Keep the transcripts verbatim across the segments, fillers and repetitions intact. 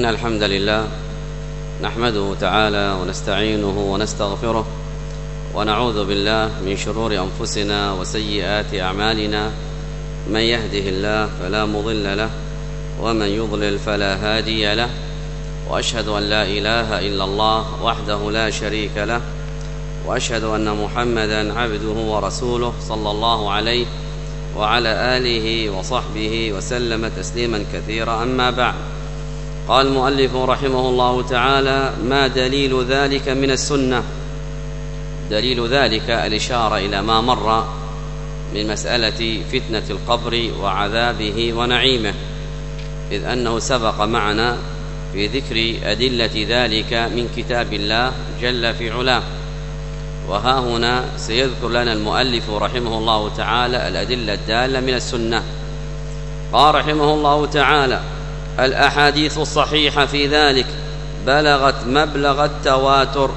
إن الحمد لله نحمده تعالى ونستعينه ونستغفره ونعوذ بالله من شرور أنفسنا وسيئات أعمالنا. من يهده الله فلا مضل له ومن يضلل فلا هادي له، وأشهد أن لا إله إلا الله وحده لا شريك له، وأشهد أن محمدًا عبده ورسوله صلى الله عليه وعلى آله وصحبه وسلم تسليما كثيرا. أما بعد، قال المؤلف رحمه الله تعالى: ما دليل ذلك من السنة؟ دليل ذلك الإشارة إلى ما مر من مسألة فتنة القبر وعذابه ونعيمه، إذ أنه سبق معنا في ذكر أدلة ذلك من كتاب الله جل في علاه، وها هنا سيذكر لنا المؤلف رحمه الله تعالى الأدلة الدالة من السنة. قال رحمه الله تعالى: الأحاديث الصحيحة في ذلك بلغت مبلغ التواتر،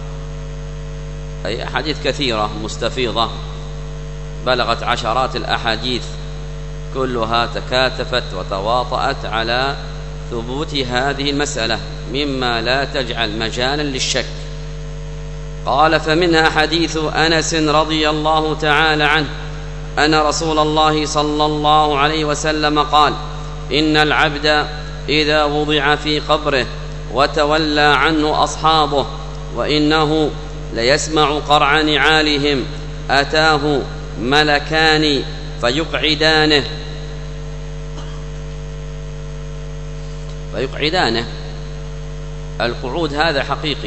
أي أحاديث كثيرة مستفيضة، بلغت عشرات الأحاديث، كلها تكاتفت وتواطأت على ثبوت هذه المسألة مما لا تجعل مجالا للشك. قال: فمنها حديث أنس رضي الله تعالى عنه أن رسول الله صلى الله عليه وسلم قال: إن العبد إذا وضع في قبره وتولى عنه أصحابه وإنه ليسمع قرع نعالهم أتاه ملكان فيقعدانه فيقعدانه القعود هذا حقيقي،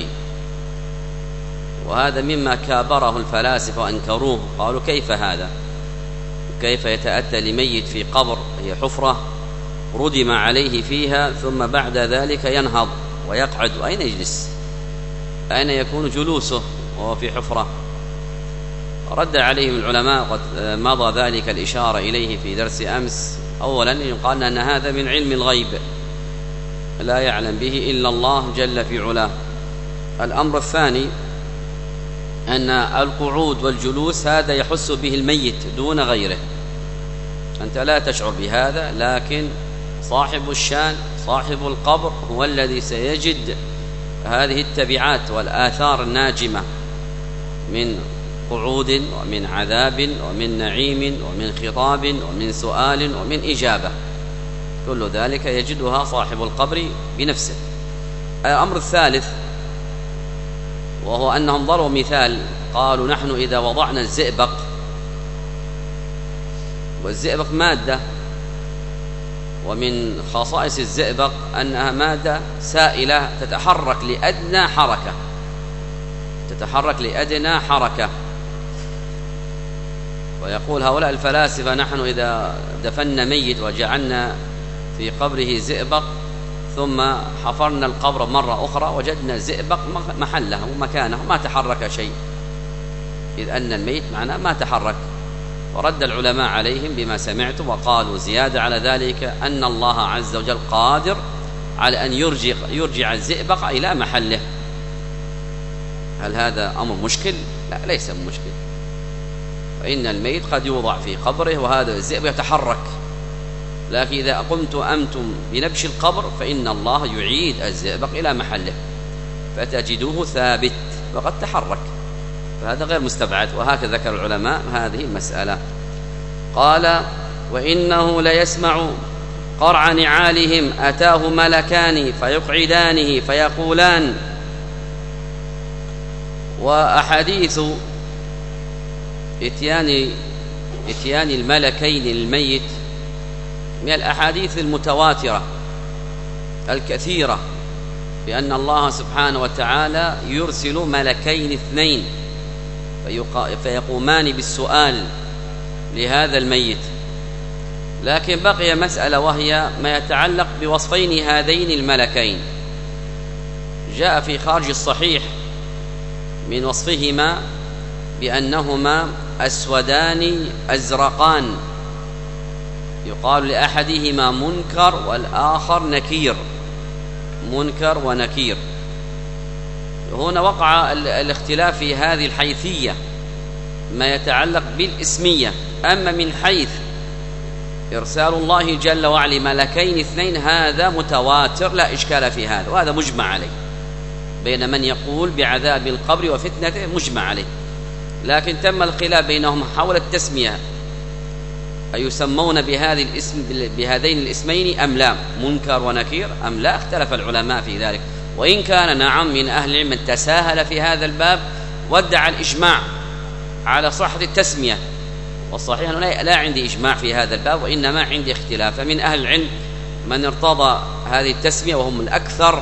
وهذا مما كابره الفلاسفة وأنكروه، قالوا: كيف هذا؟ كيف يتأتى لميت في قبر هي حفرة ردم عليه فيها ثم بعد ذلك ينهض ويقعد؟ أين يجلس؟ أين يكون جلوسه وهو في حفرة؟ رد عليهم العلماء، قد مضى ذلك الإشارة إليه في درس أمس. أولا يقال أن هذا من علم الغيب لا يعلم به إلا الله جل في علاه. الأمر الثاني أن القعود والجلوس هذا يحس به الميت دون غيره، أنت لا تشعر بهذا، لكن صاحب الشان صاحب القبر هو الذي سيجد هذه التبعات والآثار الناجمة من قعود ومن عذاب ومن نعيم ومن خطاب ومن سؤال ومن إجابة، كل ذلك يجدها صاحب القبر بنفسه. الأمر الثالث وهو أنهم ضربوا مثال، قالوا: نحن إذا وضعنا الزئبق، والزئبق مادة، ومن خصائص الزئبق أنها مادة سائلة تتحرك لأدنى حركة تتحرك لأدنى حركة ويقول هؤلاء الفلاسفة: نحن إذا دفنا ميت وجعلنا في قبره زئبق ثم حفرنا القبر مرة أخرى وجدنا الزئبق محله ومكانه ما تحرك شيء، إذ أن الميت معنا ما تحرك. ورد العلماء عليهم بما سمعت وقالوا زيادة على ذلك أن الله عز وجل قادر على أن يرجع, يرجع الزئبق إلى محله. هل هذا أمر مشكل؟ لا، ليس مشكل، فإن الميت قد يوضع في قبره وهذا الزئبق يتحرك، لكن إذا قمتم أنتم بنبش القبر فإن الله يعيد الزئبق إلى محله فتجدوه ثابت وقد تحرك، فهذا غير مستبعد. وهكذا ذكر العلماء هذه المسألة. قال: وإنه ليسمع قرع نعالهم أتاه ملكان فيقعدانه فيقولان. وأحاديث إتيان إتيان الملكين للميت من الأحاديث المتواترة الكثيرة، بأن الله سبحانه وتعالى يرسل ملكين اثنين فيقومان بالسؤال لهذا الميت. لكن بقي مسألة، وهي ما يتعلق بوصفين هذين الملكين. جاء في خارج الصحيح من وصفهما بأنهما أسودان أزرقان، يقال لأحدهما منكر والآخر نكير، منكر ونكير. هنا وقع الاختلاف في هذه الحيثية ما يتعلق بالاسمية. أما من حيث إرسال الله جل وعلا ملكين اثنين هذا متواتر لا إشكال في هذا، وهذا مجمع عليه بين من يقول بعذاب القبر وفتنته، مجمع عليه. لكن تم الخلاف بينهم حول التسمية، أيسمون بهذه الاسم بهذين الاسمين أم لا، منكر ونكير أم لا، اختلف العلماء في ذلك. وإن كان نعم من أهل العلم من تساهل في هذا الباب وادعى الإجماع على صحة التسمية، والصحيح أنه لا عندي إجماع في هذا الباب وإنما عندي اختلاف. فمن أهل العلم من ارتضى هذه التسمية وهم الأكثر،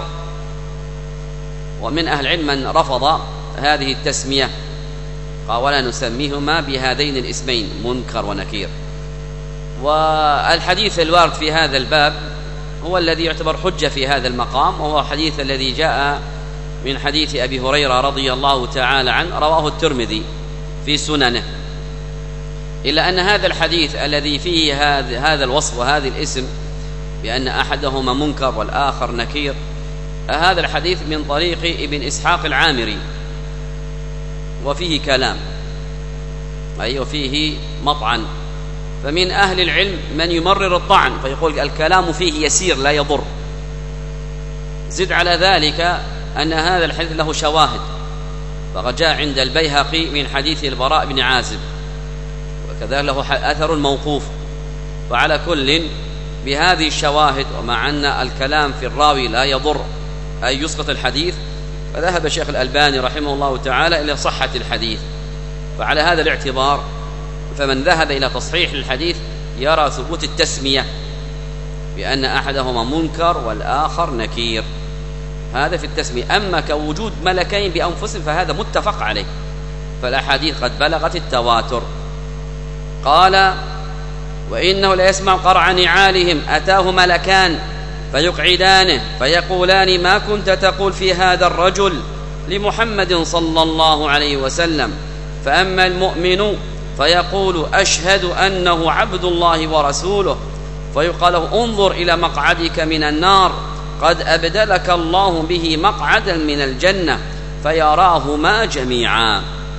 ومن أهل العلم من رفض هذه التسمية قال ولا نسميهما بهذين الاسمين منكر ونكير. والحديث الوارد في هذا الباب هو الذي يعتبر حجة في هذا المقام، وهو الحديث الذي جاء من حديث أبي هريرة رضي الله تعالى عنه رواه الترمذي في سننه، إلا أن هذا الحديث الذي فيه هذا الوصف وهذا الاسم بأن أحدهما منكر والآخر نكير، هذا الحديث من طريق ابن إسحاق العامري، وفيه كلام أي وفيه مطعن. فمن أهل العلم من يمرر الطعن فيقول الكلام فيه يسير لا يضر. زد على ذلك أن هذا الحديث له شواهد، فقد جاء عند البيهقي من حديث البراء بن عازب، وكذلك له أثر موقوف. وعلى كل بهذه الشواهد ومع أن الكلام في الراوي لا يضر أي يسقط الحديث، فذهب الشيخ الألباني رحمه الله تعالى إلى صحة الحديث. فعلى هذا الاعتبار فمن ذهب إلى تصحيح الحديث يرى ثبوت التسمية بأن أحدهما منكر والآخر نكير، هذا في التسمية. أما كوجود ملكين بأنفسهم فهذا متفق عليه، فالأحاديث قد بلغت التواتر. قال وإنه لا يسمع قرع نعالهم أتاه ملكان فيقعدانه فيقولان ما كنت تقول في هذا الرجل لمحمد صلى الله عليه وسلم، فأما المؤمن فيقول أشهد أنه عبد الله ورسوله، فيقال له انظر إلى مقعدك من النار قد أبدلك الله به مقعدا من الجنة، فيراهما جميعا.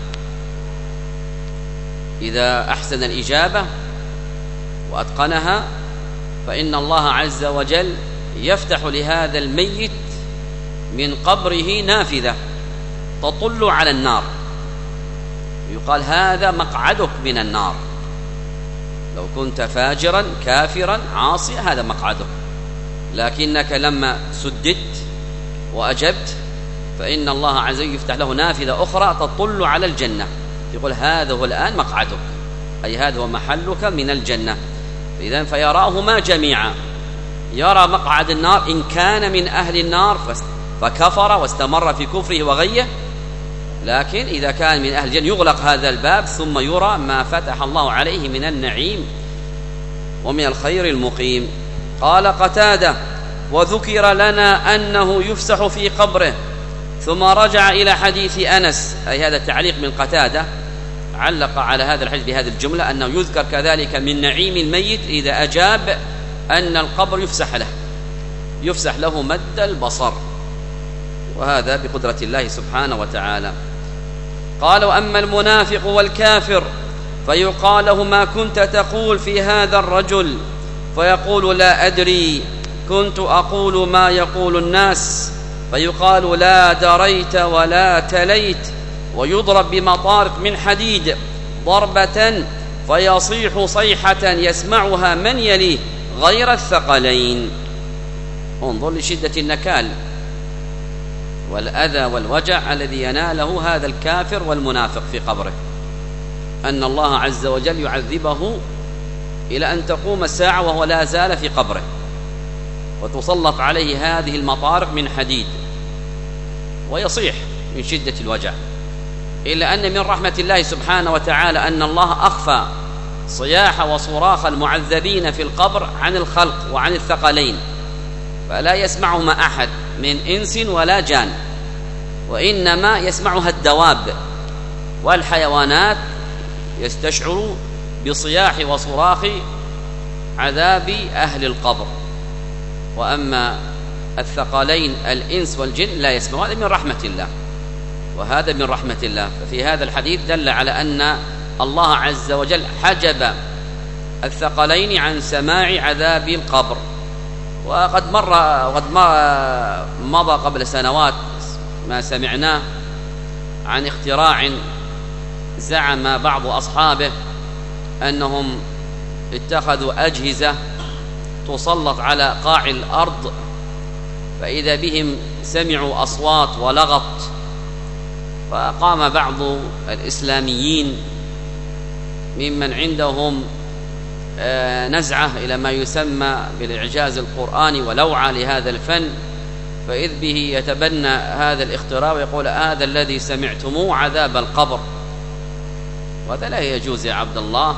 إذا أحسن الإجابة وأتقنها فإن الله عز وجل يفتح لهذا الميت من قبره نافذة تطل على النار، يقال هذا مقعدك من النار. لو كنت فاجرا كافرا عاصيا هذا مقعدك، لكنك لما سددت وأجبت فإن الله عز وجل يفتح له نافذة أخرى تطل على الجنة، يقول هذا هو الآن مقعدك، أي هذا هو محلك من الجنة. إذن فيراهما جميعا، يرى مقعد النار إن كان من أهل النار فكفر واستمر في كفره وغيه، لكن إذا كان من أهل الجنة يغلق هذا الباب ثم يرى ما فتح الله عليه من النعيم ومن الخير المقيم. قال قتادة وذكر لنا أنه يفسح في قبره، ثم رجع إلى حديث أنس، أي هذا تعليق من قتادة علق على هذا الحديث بهذه الجملة أنه يذكر كذلك من نعيم الميت إذا أجاب أن القبر يفسح له يفسح له مد البصر، وهذا بقدرة الله سبحانه وتعالى. قال وأما المنافق والكافر فيقال له ما كنت تقول في هذا الرجل، فيقول لا أدري كنت أقول ما يقول الناس، فيقال لا دريت ولا تليت، ويضرب بمطارق من حديد ضربة فيصيح صيحة يسمعها من يليه غير الثقلين. انظر لشدة النكال والأذى والوجع الذي يناله هذا الكافر والمنافق في قبره، أن الله عز وجل يعذبه إلى أن تقوم الساعة وهو لا زال في قبره، وتسلط عليه هذه المطارق من حديد ويصيح من شدة الوجع. إلا أن من رحمة الله سبحانه وتعالى أن الله أخفى صياح وصراخ المعذبين في القبر عن الخلق وعن الثقلين، فلا يسمعهما أحد من إنس ولا جان، وإنما يسمعها الدواب والحيوانات يستشعر بصياح وصراخ عذاب أهل القبر. وأما الثقلين الإنس والجن لا يسمعون، هذا من رحمة الله، وهذا من رحمة الله. ففي هذا الحديث دل على أن الله عز وجل حجب الثقلين عن سماع عذاب القبر. وقد مر وقد مضى قبل سنوات ما سمعناه عن اختراع زعم بعض أصحابه أنهم اتخذوا أجهزة تسلط على قاع الأرض، فإذا بهم سمعوا أصوات ولغط، فقام بعض الإسلاميين ممن عندهم نزعة إلى ما يسمى بالإعجاز القرآني ولوعة لهذا الفن، فإذ به يتبنى هذا الاختراع ويقول هذا الذي سمعتموه عذاب القبر. وهذا لا يجوز يا عبد الله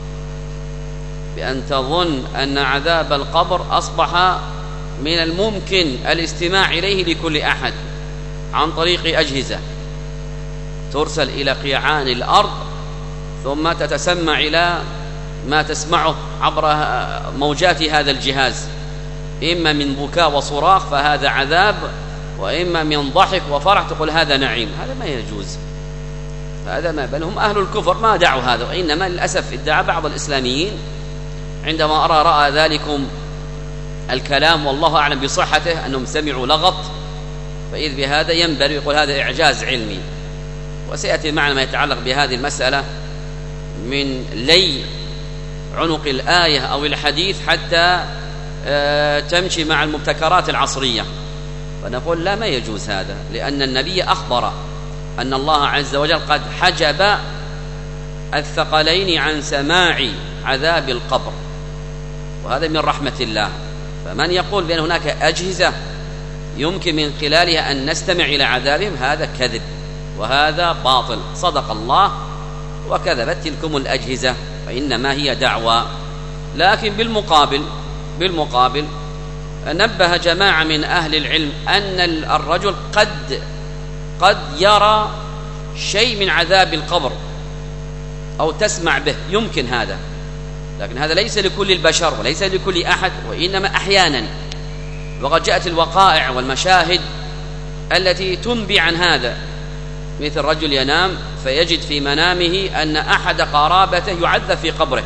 بأن تظن أن عذاب القبر أصبح من الممكن الاستماع إليه لكل أحد عن طريق أجهزة ترسل إلى قيعان الأرض ثم تتسمع إلى ما تسمعه عبر موجات هذا الجهاز، إما من بكاء وصراخ فهذا عذاب، وإما من ضحك وفرح تقول هذا نعيم. هذا ما يجوز، هذا ما بل هم أهل الكفر ما دعوا هذا. وإنما للأسف ادعى بعض الإسلاميين عندما أرى رأى ذلكم الكلام والله أعلم بصحته أنهم سمعوا لغط، فإذ بهذا ينبري يقول هذا إعجاز علمي. وسيأتي معنا ما يتعلق بهذه المسألة من لي عنق الآية أو الحديث حتى تمشي مع المبتكرات العصرية، فنقول لا، ما يجوز هذا، لأن النبي أخبر أن الله عز وجل قد حجب الثقلين عن سماع عذاب القبر، وهذا من رحمة الله. فمن يقول بأن هناك أجهزة يمكن من خلالها أن نستمع إلى عذابهم هذا كذب وهذا باطل. صدق الله وكذبت تلكم الأجهزة، فإنما هي دعوى. لكن بالمقابل بالمقابل نبه جماعة من أهل العلم أن الرجل قد قد يرى شيء من عذاب القبر أو تسمع به، يمكن هذا، لكن هذا ليس لكل البشر وليس لكل أحد، وإنما أحيانا. وقد جاءت الوقائع والمشاهد التي تنبي عن هذا، مثل رجل ينام فيجد في منامه أن أحد قرابته يعذب في قبره،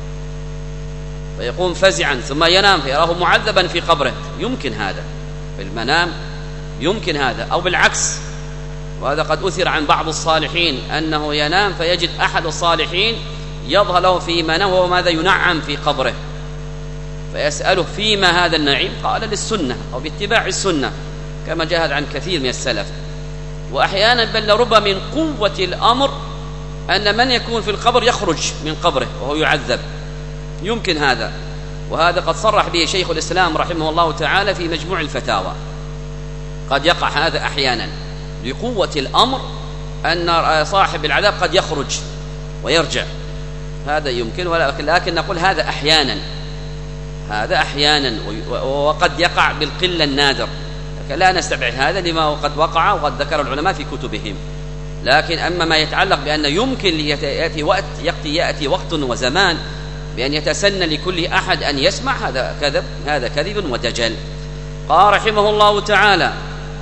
فيقوم فزعا ثم ينام فيراه معذبا في قبره. يمكن هذا في المنام، يمكن هذا، أو بالعكس. وهذا قد أثر عن بعض الصالحين أنه ينام فيجد أحد الصالحين يظهر له في منامه وهو ماذا ينعم في قبره، فيسأله فيما هذا النعيم؟ قال للسنة أو باتباع السنة، كما جاء عن كثير من السلف. وأحيانا بل لربما من قوة الأمر أن من يكون في القبر يخرج من قبره وهو يعذب، يمكن هذا. وهذا قد صرح به شيخ الإسلام رحمه الله تعالى في مجموع الفتاوى. قد يقع هذا أحيانا لقوة الأمر أن صاحب العذاب قد يخرج ويرجع، هذا يمكن، ولكن لكن نقول هذا أحيانا، هذا أحيانا، وقد يقع بالقلة النادر، لكن لا نستبعد هذا لما قد وقع وقد ذكر العلماء في كتبهم. لكن أما ما يتعلق بأن يمكن يأتي وقت يأتي, يأتي وقت وزمان بأن يتسنى لكل أحد أن يسمع، هذا كذب، هذا كذب ودجل. قال رحمه الله تعالى: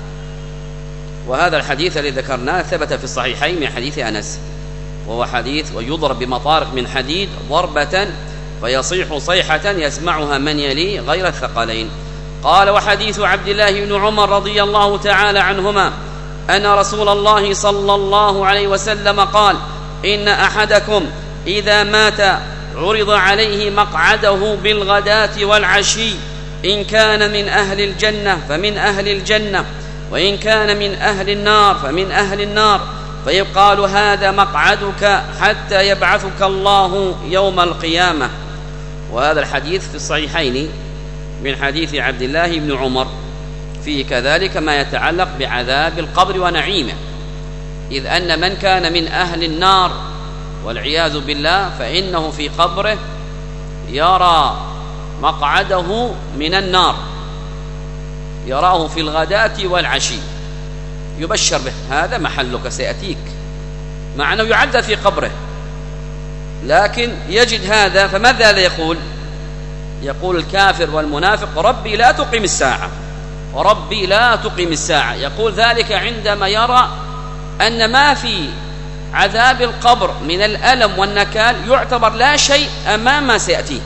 وهذا الحديث الذي ذكرناه ثبت في الصحيحين من حديث أنس، وهو حديث ويضرب بمطارق من حديد ضربة فيصيح صيحة يسمعها من يلي غير الثقلين. قال: وحديث عبد الله بن عمر رضي الله تعالى عنهما أن رسول الله صلى الله عليه وسلم قال: إن أحدكم إذا مات عرض عليه مقعده بالغداة والعشي، إن كان من أهل الجنة فمن أهل الجنة، وإن كان من أهل النار فمن أهل النار، فيقال هذا مقعدك حتى يبعثك الله يوم القيامة. وهذا الحديث في الصحيحين من حديث عبد الله بن عمر، فيه كذلك ما يتعلق بعذاب القبر ونعيمه، إذ أن من كان من أهل النار والعياذ بالله فإنه في قبره يرى مقعده من النار، يراه في الغداة والعشي، يبشر به، هذا محلك سيأتيك، مع أنه يعذب في قبره، لكن يجد هذا، فماذا لا يقول؟ يقول الكافر والمنافق: ربي لا تقيم الساعة، ربي لا تقيم الساعة. يقول ذلك عندما يرى أن ما في عذاب القبر من الألم والنكال يعتبر لا شيء أمام ما سيأتيه.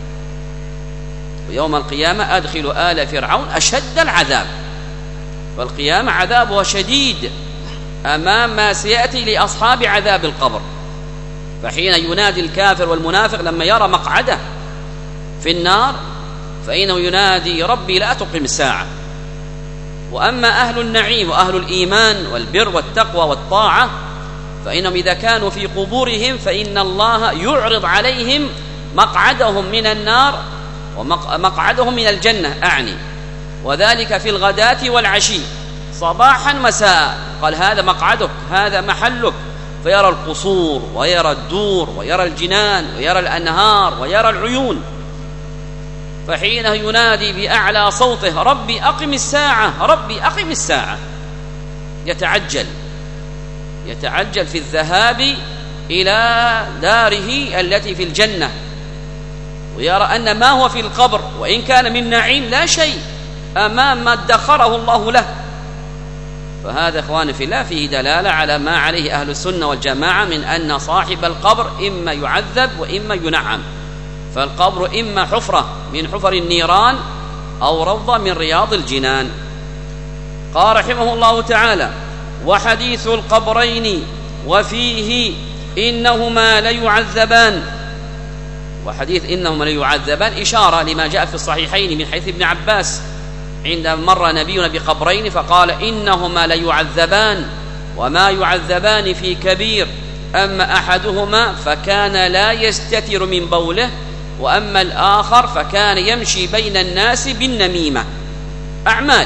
ويوم القيامة أدخل آل فرعون أشد العذاب، والقيامة عذابها شديد أمام ما سيأتي لأصحاب عذاب القبر. فحين ينادي الكافر والمنافق لما يرى مقعده في النار فإنه ينادي ربي لا تقم الساعة. وأما أهل النعيم وأهل الإيمان والبر والتقوى والطاعة فإنهم إذا كانوا في قبورهم فإن الله يعرض عليهم مقعدهم من النار ومقعدهم من الجنة أعني، وذلك في الغداة والعشي صباحا مساء. قال هذا مقعدك، هذا محلك، فيرى القصور ويرى الدور ويرى الجنان ويرى الأنهار ويرى العيون. فحينه ينادي بأعلى صوته ربي أقم الساعة، ربي أقم الساعة، يتعجل يتعجل في الذهاب إلى داره التي في الجنة، ويرى أن ما هو في القبر وإن كان من نعيم لا شيء أمام ما ادخره الله له. فهذا إخواني في الله فيه دلالة على ما عليه أهل السنة والجماعة من أن صاحب القبر إما يعذب وإما ينعم. فالقبر إما حفرة من حفر النيران أو روضة من رياض الجنان. قال رحمه الله تعالى وحديث القبرين وفيه إنهما ليعذبان. وحديث إنهما ليعذبان إشارة لما جاء في الصحيحين من حديث ابن عباس عندما مر نبينا بقبرين فقال إنهما ليعذبان وما يعذبان في كبير، أما أحدهما فكان لا يستتر من بوله، وأما الآخر فكان يمشي بين الناس بالنميمة. أعمال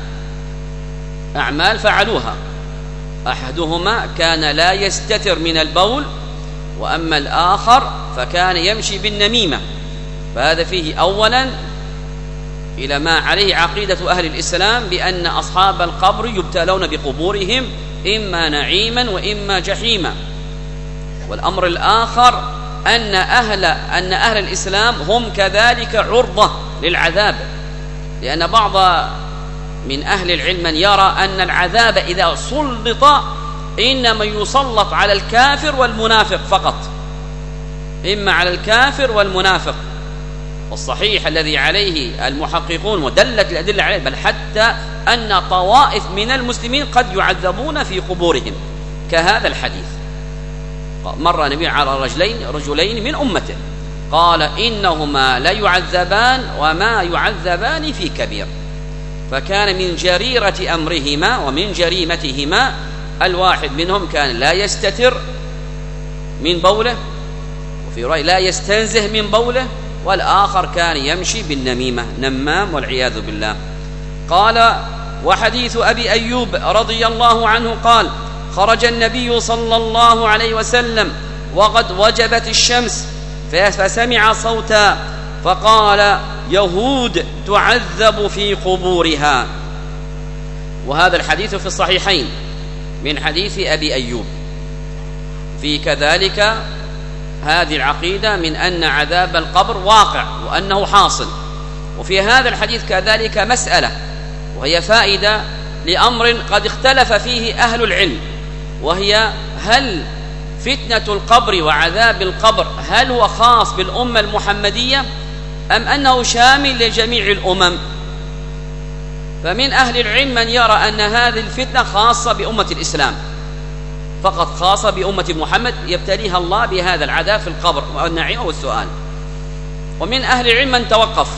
أعمال فعلوها، أحدهما كان لا يستتر من البول، وأما الآخر فكان يمشي بالنميمة. فهذا فيه أولا إلى ما عليه عقيدة أهل الإسلام بأن أصحاب القبر يبتلون بقبورهم إما نعيما وإما جحيما. والأمر الآخر أن أهل, أن أهل الإسلام هم كذلك عرضة للعذاب، لأن بعض من أهل العلم من يرى أن العذاب إذا سلط إنما يسلط على الكافر والمنافق فقط، إما على الكافر والمنافق. والصحيح الذي عليه المحققون ودلت الأدلة عليه بل حتى أن طوائف من المسلمين قد يعذبون في قبورهم كهذا الحديث. مر النبي على رجلين رجلين من أمته قال إنهما ليعذبان وما يعذبان في كبير. فكان من جريرة أمرهما ومن جريمتهما الواحد منهم كان لا يستتر من بوله، وفي رأي لا يستنزه من بوله، والآخر كان يمشي بالنميمة نمام والعياذ بالله. قال وحديث أبي أيوب رضي الله عنه قال خرج النبي صلى الله عليه وسلم وقد وجبت الشمس فسمع صوتا فقال يهود تعذب في قبورها. وهذا الحديث في الصحيحين من حديث أبي أيوب. في كذلك هذه العقيدة من أن عذاب القبر واقع وأنه حاصل. وفي هذا الحديث كذلك مسألة وهي فائدة لأمر قد اختلف فيه أهل العلم، وهي هل فتنة القبر وعذاب القبر هل هو خاص بالأمة المحمدية أم أنه شامل لجميع الأمم؟ فمن أهل العلم من يرى أن هذه الفتنة خاصة بأمة الإسلام فقط، خاصة بأمة محمد يبتليها الله بهذا العذاب في القبر والنعيم والسؤال. ومن أهل العلم من توقف،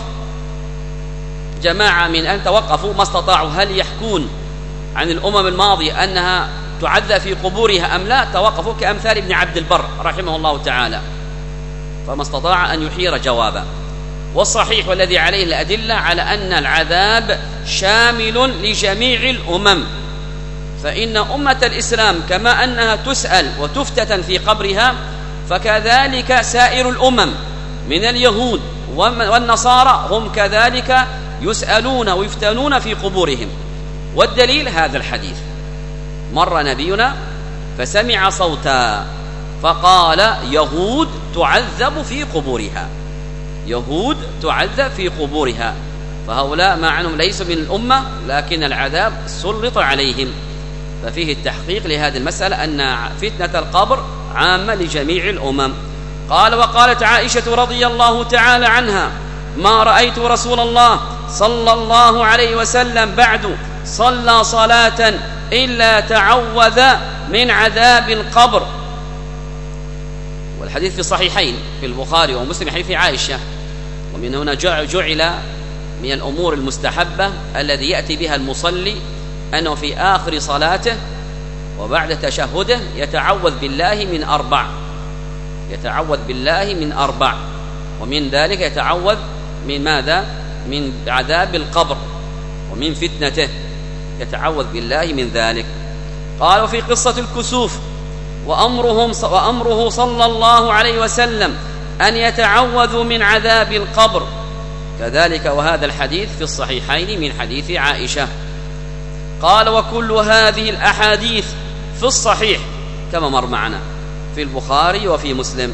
جماعة من أن توقفوا ما استطاعوا هل يحكون عن الأمم الماضية أنها تعذب في قبورها أم لا، توقفوا كأمثال ابن عبد البر رحمه الله تعالى، فما استطاع أن يحير جوابا. والصحيح والذي عليه الأدلة على أن العذاب شامل لجميع الأمم، فإن أمة الإسلام كما أنها تسأل وتفتتن في قبرها فكذلك سائر الأمم من اليهود والنصارى هم كذلك يسألون ويفتنون في قبورهم. والدليل هذا الحديث، مر نبينا فسمع صوتا فقال يهود تعذب في قبورها، يهود تعذب في قبورها. فهؤلاء مع أنهم ليسوا من الأمة لكن العذاب سلط عليهم. ففيه التحقيق لهذه المسألة أن فتنة القبر عامة لجميع الأمم. قال: وقالت عائشة رضي الله تعالى عنها: ما رأيت رسول الله صلى الله عليه وسلم بعد صلى صلاة إلا تعوذ من عذاب القبر. والحديث في الصحيحين في البخاري ومسلم حديث عائشة. ومن هنا جعل من الأمور المستحبة الذي يأتي بها المصلي أنه في آخر صلاته وبعد تشهده يتعوذ بالله من أربع يتعوذ بالله من أربع ومن ذلك يتعوذ من ماذا؟ من عذاب القبر ومن فتنته، يتعوذ بالله من ذلك. قالوا في قصة الكسوف: وأمرهم وأمره صلى الله عليه وسلم أن يتعوذوا من عذاب القبر، كذلك وهذا الحديث في الصحيحين من حديث عائشة. قال: وكل هذه الأحاديث في الصحيح كما مر معنا في البخاري وفي مسلم.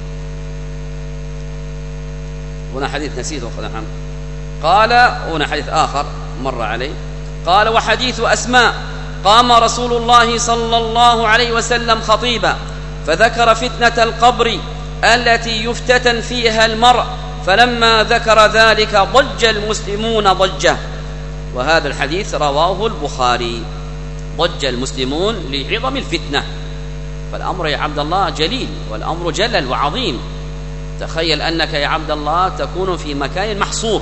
هنا حديث نسيته. قال هنا حديث آخر مر عليه. قال: وحديث أسماء: قام رسول الله صلى الله عليه وسلم خطيبا فذكر فتنة القبر التي يفتتن فيها المرء، فلما ذكر ذلك ضج المسلمون ضجة. وهذا الحديث رواه البخاري. ضج المسلمون لعظم الفتنة. فالأمر يا عبد الله جليل، والأمر جلل وعظيم. تخيل أنك يا عبد الله تكون في مكان محصور،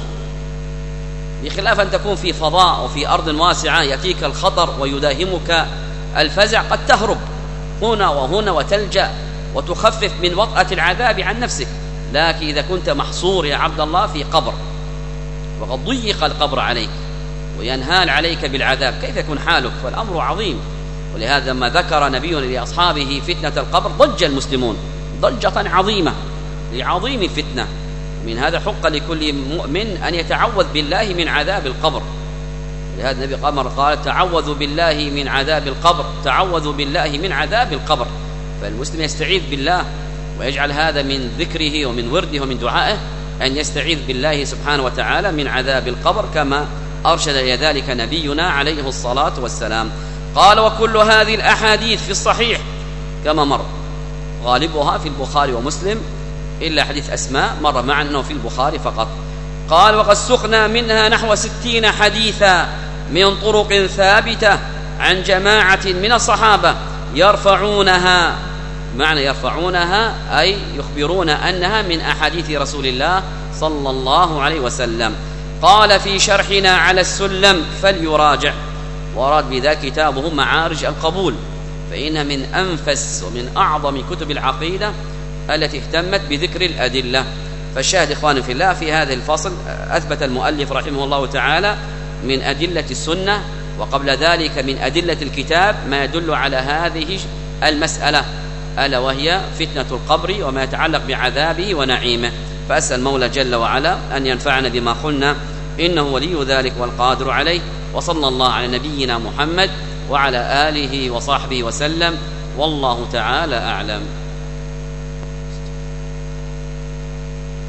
بخلاف أن تكون في فضاء وفي أرض واسعة يأتيك الخطر ويداهمك الفزع، قد تهرب هنا وهنا وتلجأ وتخفف من وطأة العذاب عن نفسك. لكن إذا كنت محصور يا عبد الله في قبر وقد ضيق القبر عليك وينهال عليك بالعذاب، كيف يكون حالك؟ والأمر عظيم. ولهذا ما ذكر نبينا لأصحابه فتنة القبر ضج المسلمون ضجة عظيمة لعظيم الفتنة. من هذا حق لكل مؤمن أن يتعوذ بالله من عذاب القبر. لهذا النبي قال: قال تعوذوا بالله من عذاب القبر، تعوذوا بالله من عذاب القبر. فالمسلم يستعيذ بالله ويجعل هذا من ذكره ومن ورده ومن دعائه، أن يستعيذ بالله سبحانه وتعالى من عذاب القبر كما أرشد إلى ذلك نبينا عليه الصلاة والسلام. قال: وكل هذه الأحاديث في الصحيح كما مر، غالبها في البخاري ومسلم إلا حديث أسماء مر معنا أنه في البخاري فقط. قال: وقد سقنا منها نحو ستين حديثا من طرق ثابتة عن جماعة من الصحابة يرفعونها. معنى يرفعونها أي يخبرون أنها من أحاديث رسول الله صلى الله عليه وسلم. قال: في شرحنا على السلم فليراجع. وراد بذا كتابه معارج القبول، فإنها من أنفس ومن أعظم كتب العقيدة التي اهتمت بذكر الأدلة. فالشاهد إخواني في الله في هذا الفصل أثبت المؤلف رحمه الله تعالى من أدلة السنة، وقبل ذلك من أدلة الكتاب ما يدل على هذه المسألة، ألا وهي فتنة القبر وما يتعلق بعذابه ونعيمه. فأسأل المولى جل وعلا أن ينفعنا بما قلنا، إنه ولي ذلك والقادر عليه. وصلى الله على نبينا محمد وعلى آله وصحبه وسلم، والله تعالى أعلم.